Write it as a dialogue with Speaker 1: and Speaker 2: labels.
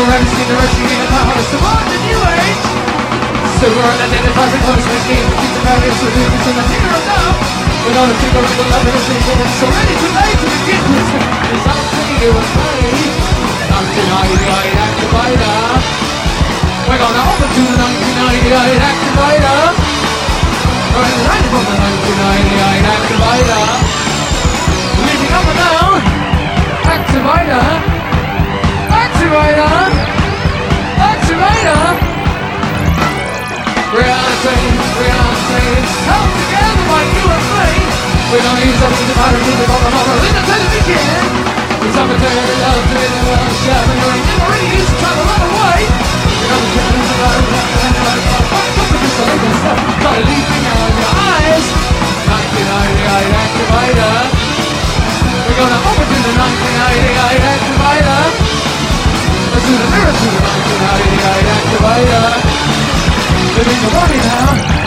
Speaker 1: haven't seen the rest of you in the power to survive the new age. Super unidentified replacement game, keep the barriers to movements in the finger of now. We're gonna figure out the love of the people, so ready to lay to begin with. It's up to you and me. The 1998 activator. We're gonna open to the 1998 activator. Going right from the 1998 activator. Leading up and down. Activator. Activator. Activator. Reality, reality, it's held together by you and me. We're gonna use everything to fight and keep it on the mother in the television. It's up and down, love to in the world, chef, and you're never really used to travel all the way. We're gonna turn into the road, and gotta leave me now in your eyes. 1998 activator. We're gonna open to the 1988 activator. Let's do the mirror to the 1988 activator. Living the body now.